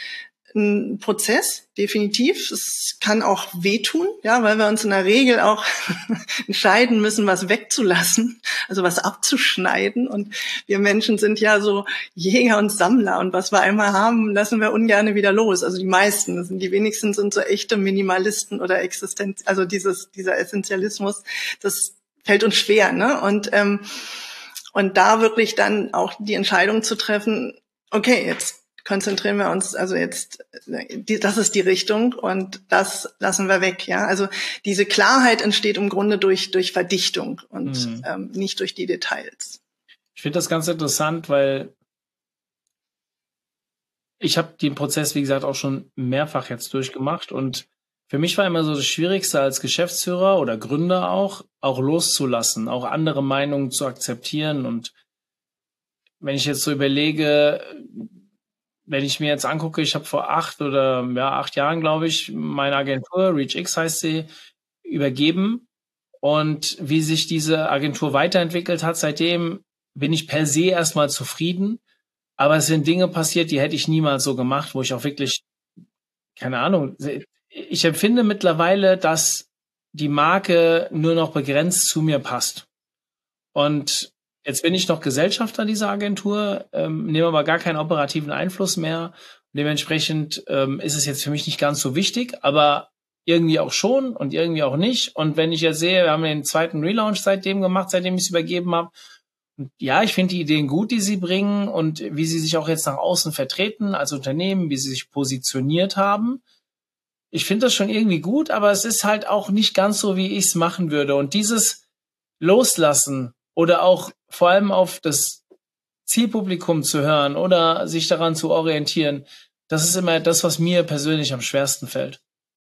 ein Prozess, definitiv. Es kann auch wehtun, ja, weil wir uns in der Regel auch entscheiden müssen, was wegzulassen, also was abzuschneiden. Und wir Menschen sind ja so Jäger und Sammler. Und was wir einmal haben, lassen wir ungern wieder los. Also die meisten, die wenigsten sind so echte Minimalisten oder also dieser Essentialismus, das fällt uns schwer, ne? Und da wirklich dann auch die Entscheidung zu treffen, okay, jetzt konzentrieren wir uns, also jetzt, das ist die Richtung und das lassen wir weg, ja. Also diese Klarheit entsteht im Grunde durch Verdichtung und nicht durch die Details. Ich finde das ganz interessant, weil ich habe den Prozess, wie gesagt, auch schon mehrfach jetzt durchgemacht und für mich war immer so das Schwierigste als Geschäftsführer oder Gründer auch loszulassen, auch andere Meinungen zu akzeptieren. Und wenn ich jetzt so überlege, wenn ich mir jetzt angucke, ich habe vor 8 Jahren, glaube ich, meine Agentur, ReachX heißt sie, übergeben. Und wie sich diese Agentur weiterentwickelt hat, seitdem bin ich per se erstmal zufrieden. Aber es sind Dinge passiert, die hätte ich niemals so gemacht, wo ich auch wirklich, keine Ahnung, ich empfinde mittlerweile, dass die Marke nur noch begrenzt zu mir passt. Und jetzt bin ich noch Gesellschafter dieser Agentur, nehme aber gar keinen operativen Einfluss mehr. Dementsprechend ist es jetzt für mich nicht ganz so wichtig, aber irgendwie auch schon und irgendwie auch nicht. Und wenn ich jetzt sehe, wir haben den 2. Relaunch seitdem gemacht, seitdem ich es übergeben habe. Und ja, ich finde die Ideen gut, die sie bringen und wie sie sich auch jetzt nach außen vertreten als Unternehmen, wie sie sich positioniert haben. Ich finde das schon irgendwie gut, aber es ist halt auch nicht ganz so, wie ich es machen würde. Und dieses Loslassen oder auch vor allem auf das Zielpublikum zu hören oder sich daran zu orientieren, das ist immer das, was mir persönlich am schwersten fällt.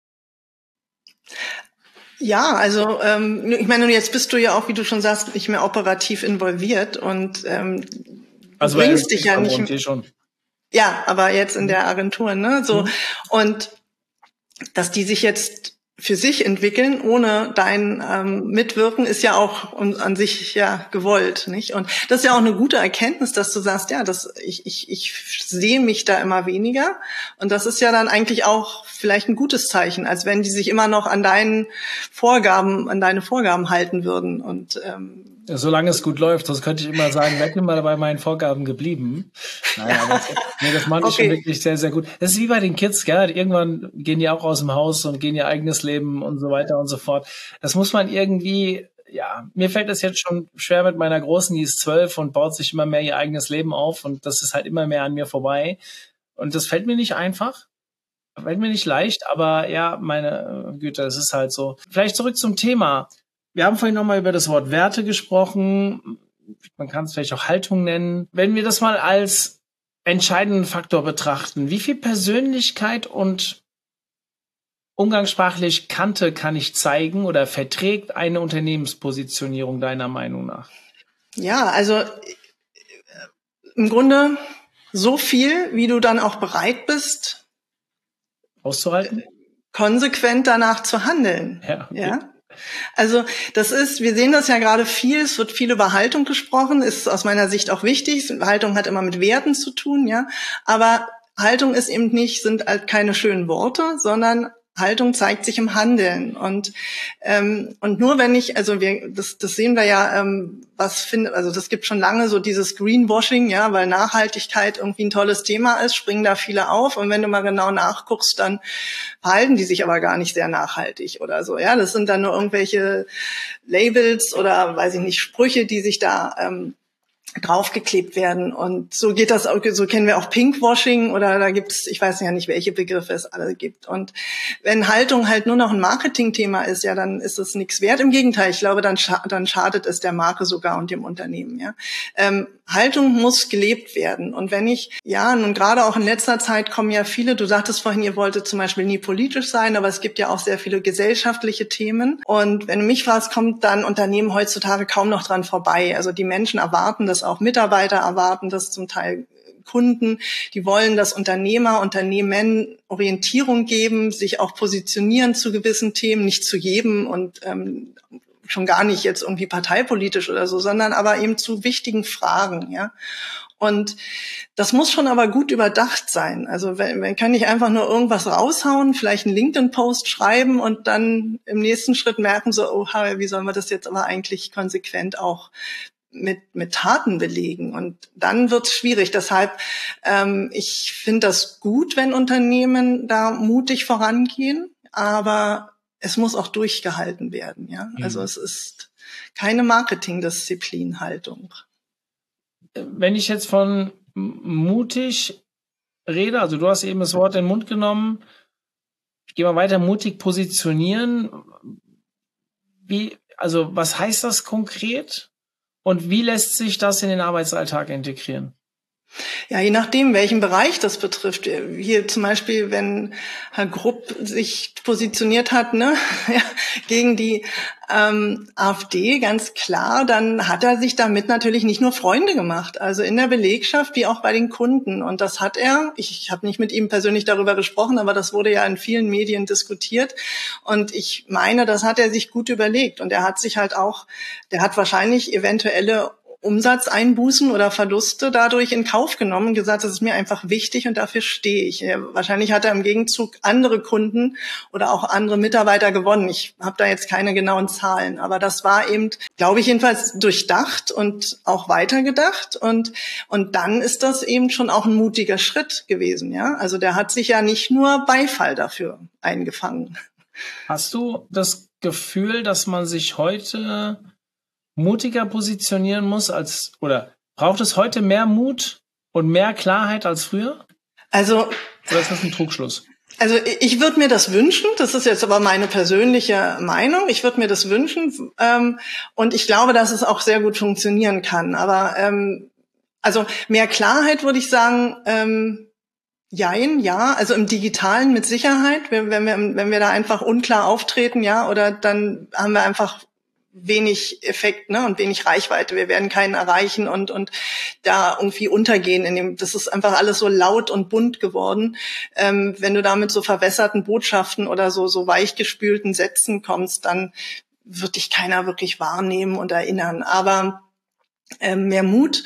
Ja, also ich meine, jetzt bist du ja auch, wie du schon sagst, nicht mehr operativ involviert und also bringst dich ja nicht mehr. Schon. Ja, aber jetzt in der Agentur, ne? So und dass die sich jetzt für sich entwickeln, ohne dein Mitwirken, ist ja auch an sich ja gewollt, nicht? Und das ist ja auch eine gute Erkenntnis, dass du sagst, ja, ich sehe mich da immer weniger. Und das ist ja dann eigentlich auch vielleicht ein gutes Zeichen, als wenn die sich immer noch an deine Vorgaben halten würden. Und ja, solange es gut läuft, das könnte ich immer sagen, wäre immer bei meinen Vorgaben geblieben. Naja, aber das mache ich schon wirklich sehr, sehr gut. Das ist wie bei den Kids, gell? Irgendwann gehen die auch aus dem Haus und gehen ihr eigenes Leben und so weiter und so fort. Das muss man irgendwie, ja, mir fällt das jetzt schon schwer mit meiner Großen, die ist 12 und baut sich immer mehr ihr eigenes Leben auf und das ist halt immer mehr an mir vorbei. Und das fällt mir nicht einfach. Fällt mir nicht leicht, aber ja, meine Güte, es ist halt so. Vielleicht zurück zum Thema. Wir haben vorhin nochmal über das Wort Werte gesprochen. Man kann es vielleicht auch Haltung nennen. Wenn wir das mal als entscheidenden Faktor betrachten, wie viel Persönlichkeit und umgangssprachlich Kante kann ich zeigen oder verträgt eine Unternehmenspositionierung deiner Meinung nach? Ja, also im Grunde so viel, wie du dann auch bereit bist, auszuhalten, konsequent danach zu handeln. Ja. Okay. Ja? Also wir sehen das ja gerade viel, es wird viel über Haltung gesprochen, ist aus meiner Sicht auch wichtig. Haltung hat immer mit Werten zu tun, ja. Aber Haltung sind halt keine schönen Worte, sondern Haltung zeigt sich im Handeln und nur wenn ich, also das sehen wir ja, also das gibt schon lange so dieses Greenwashing, ja, weil Nachhaltigkeit irgendwie ein tolles Thema ist, springen da viele auf und wenn du mal genau nachguckst, dann verhalten die sich aber gar nicht sehr nachhaltig oder so, ja, das sind dann nur irgendwelche Labels oder weiß ich nicht Sprüche, die sich da draufgeklebt werden und so geht das auch, so kennen wir auch Pinkwashing oder da gibt's, ich weiß ja nicht, welche Begriffe es alle gibt und wenn Haltung halt nur noch ein Marketingthema ist, ja, dann ist es nichts wert, im Gegenteil, ich glaube, dann schadet es der Marke sogar und dem Unternehmen, ja. Haltung muss gelebt werden und wenn ich, ja, nun gerade auch in letzter Zeit kommen ja viele, du sagtest vorhin, ihr wolltet zum Beispiel nie politisch sein, aber es gibt ja auch sehr viele gesellschaftliche Themen und wenn du mich fragst, kommt dann Unternehmen heutzutage kaum noch dran vorbei, also die Menschen erwarten das auch Mitarbeiter erwarten das zum Teil Kunden, die wollen, dass Unternehmen Orientierung geben, sich auch positionieren zu gewissen Themen, nicht zu jedem und schon gar nicht jetzt irgendwie parteipolitisch oder so, sondern aber eben zu wichtigen Fragen, ja. Und Das muss schon aber gut überdacht sein. Also man kann nicht einfach nur irgendwas raushauen, vielleicht einen LinkedIn-Post schreiben und dann im nächsten Schritt merken so, oh, wie sollen wir das jetzt aber eigentlich konsequent auch mit Taten belegen? Und dann wird's schwierig. Deshalb, ich finde das gut, wenn Unternehmen da mutig vorangehen, aber es muss auch durchgehalten werden. Ja, also es ist keine Marketingdisziplinhaltung. Wenn ich jetzt von mutig rede, also du hast eben das Wort in den Mund genommen, ich gehe mal weiter, mutig positionieren. Was heißt das konkret? Und wie lässt sich das in den Arbeitsalltag integrieren? Ja, je nachdem, welchen Bereich das betrifft. Hier zum Beispiel, wenn Herr Grupp sich positioniert hat, gegen die AfD, ganz klar, dann hat er sich damit natürlich nicht nur Freunde gemacht, also in der Belegschaft wie auch bei den Kunden. Und das hat er, ich habe nicht mit ihm persönlich darüber gesprochen, aber das wurde ja in vielen Medien diskutiert. Und ich meine, das hat er sich gut überlegt. Und er hat sich halt auch, der hat wahrscheinlich eventuelle Umsatzeinbußen oder Verluste dadurch in Kauf genommen und gesagt, das ist mir einfach wichtig und dafür stehe ich. Wahrscheinlich hat er im Gegenzug andere Kunden oder auch andere Mitarbeiter gewonnen. Ich habe da jetzt keine genauen Zahlen, aber das war eben, glaube ich, jedenfalls durchdacht und auch weitergedacht und dann ist das eben schon auch ein mutiger Schritt gewesen, ja. Also der hat sich ja nicht nur Beifall dafür eingefangen. Hast du das Gefühl, dass man sich heute mutiger positionieren muss oder braucht es heute mehr Mut und mehr Klarheit als früher? Also, oder ist das ein Trugschluss? Also ich würde mir das wünschen, das ist jetzt aber meine persönliche Meinung, ich würde mir das wünschen und ich glaube, dass es auch sehr gut funktionieren kann, aber also mehr Klarheit würde ich sagen, jein, ja, also im Digitalen mit Sicherheit, wenn wir da einfach unklar auftreten, ja, oder dann haben wir einfach wenig Effekt, und wenig Reichweite. Wir werden keinen erreichen und da irgendwie untergehen. Das ist einfach alles so laut und bunt geworden. Wenn du da mit so verwässerten Botschaften oder so weichgespülten Sätzen kommst, dann wird dich keiner wirklich wahrnehmen und erinnern. Aber mehr Mut,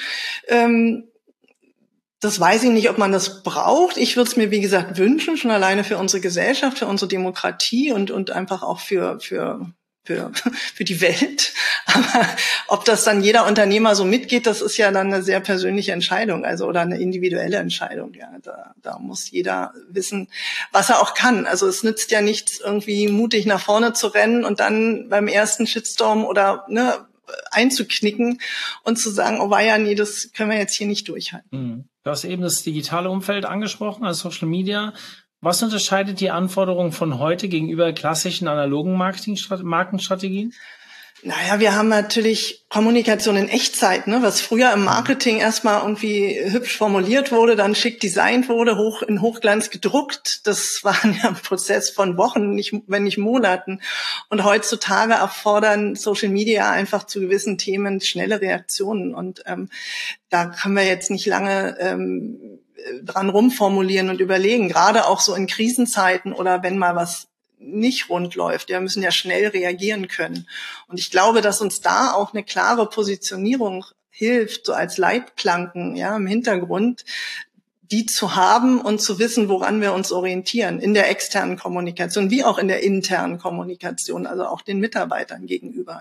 das weiß ich nicht, ob man das braucht. Ich würde es mir, wie gesagt, wünschen, schon alleine für unsere Gesellschaft, für unsere Demokratie und einfach auch für die Welt. Aber ob das dann jeder Unternehmer so mitgeht, das ist ja dann eine sehr persönliche Entscheidung, also oder eine individuelle Entscheidung. Ja, da muss jeder wissen, was er auch kann. Also es nützt ja nichts, irgendwie mutig nach vorne zu rennen und dann beim ersten Shitstorm oder einzuknicken und zu sagen, oh weia, nee, das können wir jetzt hier nicht durchhalten. Du hast eben das digitale Umfeld angesprochen, also Social Media. Was unterscheidet die Anforderungen von heute gegenüber klassischen analogen Markenstrategien? Naja, wir haben natürlich Kommunikation in Echtzeit, was früher im Marketing erstmal irgendwie hübsch formuliert wurde, dann schick designt wurde, in Hochglanz gedruckt. Das war ja ein Prozess von Wochen, wenn nicht Monaten. Und heutzutage erfordern Social Media einfach zu gewissen Themen schnelle Reaktionen. Und da können wir jetzt nicht lange dran rumformulieren und überlegen, gerade auch so in Krisenzeiten oder wenn mal was nicht rund läuft. Wir müssen ja schnell reagieren können. Und ich glaube, dass uns da auch eine klare Positionierung hilft, so als Leitplanken, im Hintergrund, die zu haben und zu wissen, woran wir uns orientieren in der externen Kommunikation, wie auch in der internen Kommunikation, also auch den Mitarbeitern gegenüber,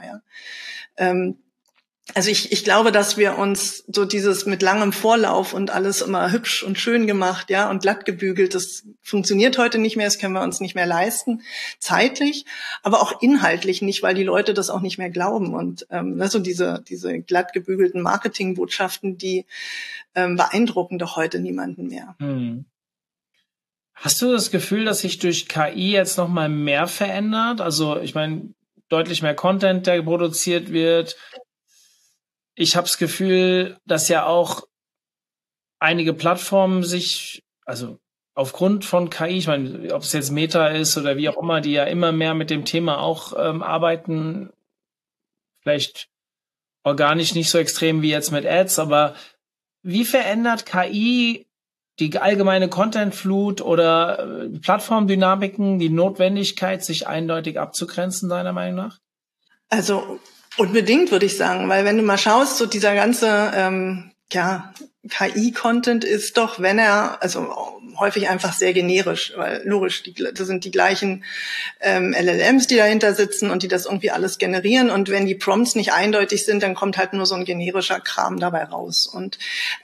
Also ich glaube, dass wir uns so dieses mit langem Vorlauf und alles immer hübsch und schön gemacht, und glatt gebügelt, das funktioniert heute nicht mehr, das können wir uns nicht mehr leisten, zeitlich, aber auch inhaltlich nicht, weil die Leute das auch nicht mehr glauben. Und so diese glatt gebügelten Marketingbotschaften, die beeindrucken doch heute niemanden mehr. Hast du das Gefühl, dass sich durch KI jetzt noch mal mehr verändert? Also ich meine, deutlich mehr Content, der produziert wird. Ich habe das Gefühl, dass ja auch einige Plattformen sich, also aufgrund von KI, ich meine, ob es jetzt Meta ist oder wie auch immer, die ja immer mehr mit dem Thema auch arbeiten, vielleicht organisch nicht so extrem wie jetzt mit Ads, aber wie verändert KI die allgemeine Contentflut oder Plattformdynamiken, die Notwendigkeit, sich eindeutig abzugrenzen, deiner Meinung nach? Also unbedingt, würde ich sagen, weil wenn du mal schaust, so dieser ganze ja, KI-Content ist doch, wenn er, also häufig einfach sehr generisch, weil logisch, das sind die gleichen LLMs, die dahinter sitzen und die das irgendwie alles generieren. Und wenn die Prompts nicht eindeutig sind, dann kommt halt nur so ein generischer Kram dabei raus. Und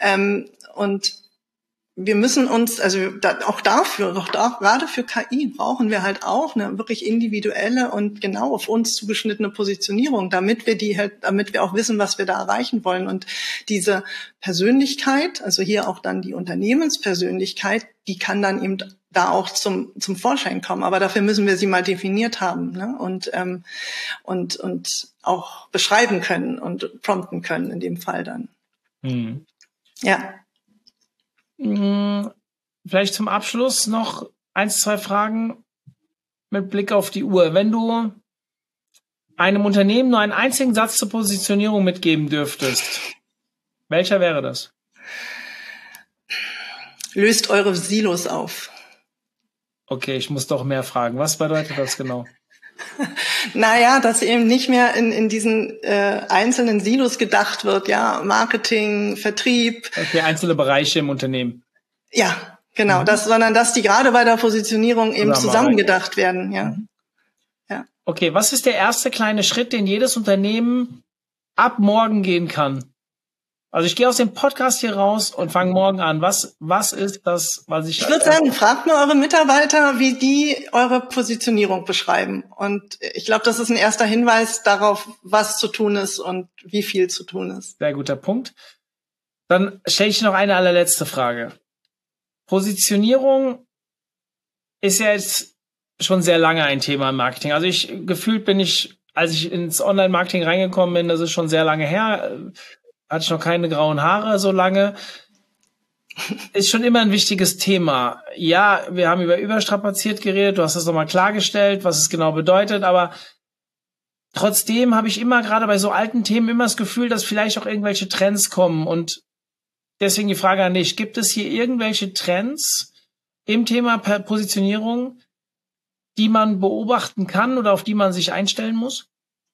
wir müssen uns, also auch gerade für KI brauchen wir halt auch eine wirklich individuelle und genau auf uns zugeschnittene Positionierung, damit wir auch wissen, was wir da erreichen wollen. Und diese Persönlichkeit, also hier auch dann die Unternehmenspersönlichkeit, die kann dann eben da auch zum Vorschein kommen. Aber dafür müssen wir sie mal definiert haben, ne? Und auch beschreiben können und prompten können in dem Fall dann. Mhm. Ja. Vielleicht zum Abschluss noch 1, 2 Fragen mit Blick auf die Uhr. Wenn du einem Unternehmen nur einen einzigen Satz zur Positionierung mitgeben dürftest, welcher wäre das? Löst eure Silos auf. Okay, ich muss doch mehr fragen. Was bedeutet das genau? Naja, dass eben nicht mehr in diesen einzelnen Silos gedacht wird, ja, Marketing, Vertrieb. Okay, einzelne Bereiche im Unternehmen. Ja, genau, sondern dass die gerade bei der Positionierung eben zusammengedacht werden, ja. Ja. Okay, was ist der erste kleine Schritt, den jedes Unternehmen ab morgen gehen kann? Also ich gehe aus dem Podcast hier raus und fange morgen an. Was ist das, was ich... Ich würde sagen, fragt mal eure Mitarbeiter, wie die eure Positionierung beschreiben. Und ich glaube, das ist ein erster Hinweis darauf, was zu tun ist und wie viel zu tun ist. Sehr guter Punkt. Dann stelle ich noch eine allerletzte Frage. Positionierung ist ja jetzt schon sehr lange ein Thema im Marketing. Also als ich ins Online-Marketing reingekommen bin, das ist schon sehr lange her, hatte ich noch keine grauen Haare so lange. Ist schon immer ein wichtiges Thema. Ja, wir haben über überstrapaziert geredet, du hast das nochmal klargestellt, was es genau bedeutet, aber trotzdem habe ich immer, gerade bei so alten Themen, immer das Gefühl, dass vielleicht auch irgendwelche Trends kommen. Und deswegen die Frage an dich, gibt es hier irgendwelche Trends im Thema Positionierung, die man beobachten kann oder auf die man sich einstellen muss?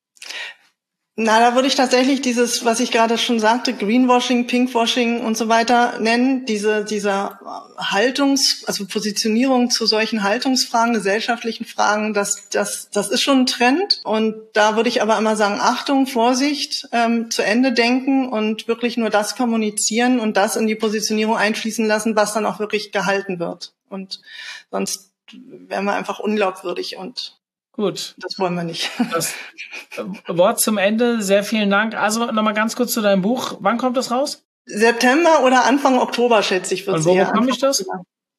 Na, da würde ich tatsächlich dieses, was ich gerade schon sagte, Greenwashing, Pinkwashing und so weiter nennen, dieser also Positionierung zu solchen Haltungsfragen, gesellschaftlichen Fragen, das ist schon ein Trend. Und da würde ich aber immer sagen, Achtung, Vorsicht, zu Ende denken und wirklich nur das kommunizieren und das in die Positionierung einfließen lassen, was dann auch wirklich gehalten wird. Und sonst wären wir einfach unglaubwürdig und gut. Das wollen wir nicht. Das Wort zum Ende. Sehr vielen Dank. Also nochmal ganz kurz zu deinem Buch. Wann kommt das raus? September oder Anfang Oktober, schätze ich. Und wo bekomme ich das?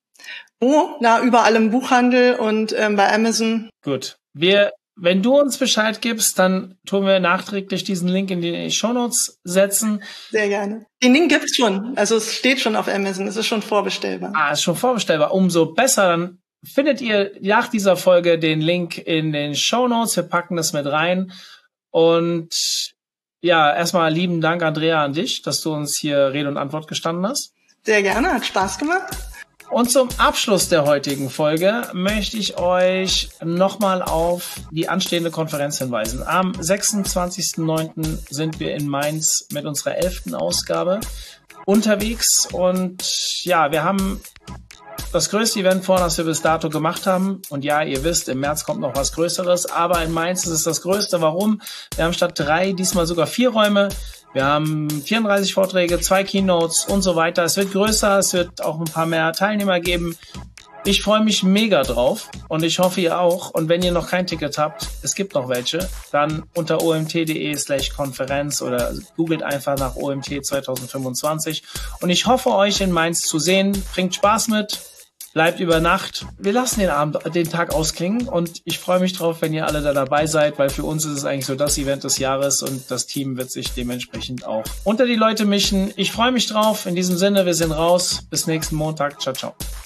Überall im Buchhandel und bei Amazon. Gut. Wenn du uns Bescheid gibst, dann tun wir nachträglich diesen Link in die Shownotes setzen. Sehr gerne. Den Link gibt's schon. Also es steht schon auf Amazon. Es ist schon vorbestellbar. Ist schon vorbestellbar. Umso besser. Dann findet ihr nach dieser Folge den Link in den Shownotes. Wir packen das mit rein. Und ja, erstmal lieben Dank, Andrea, an dich, dass du uns hier Rede und Antwort gestanden hast. Sehr gerne, hat Spaß gemacht. Und zum Abschluss der heutigen Folge möchte ich euch nochmal auf die anstehende Konferenz hinweisen. Am 26.09. sind wir in Mainz mit unserer 11. Ausgabe unterwegs. Und ja, wir haben das größte Event vor, das wir bis dato gemacht haben. Und ja, ihr wisst, im März kommt noch was Größeres. Aber in Mainz ist es das Größte. Warum? Wir haben statt 3 diesmal sogar 4 Räume. Wir haben 34 Vorträge, 2 Keynotes und so weiter. Es wird größer, es wird auch ein paar mehr Teilnehmer geben. Ich freue mich mega drauf und ich hoffe, ihr auch. Und wenn ihr noch kein Ticket habt, es gibt noch welche, dann unter omt.de/Konferenz oder googelt einfach nach OMT 2025. Und ich hoffe, euch in Mainz zu sehen. Bringt Spaß mit. Bleibt über Nacht. Wir lassen den Tag ausklingen und ich freue mich drauf, wenn ihr alle da dabei seid, weil für uns ist es eigentlich so das Event des Jahres und das Team wird sich dementsprechend auch unter die Leute mischen. Ich freue mich drauf. In diesem Sinne, wir sind raus. Bis nächsten Montag. Ciao, ciao.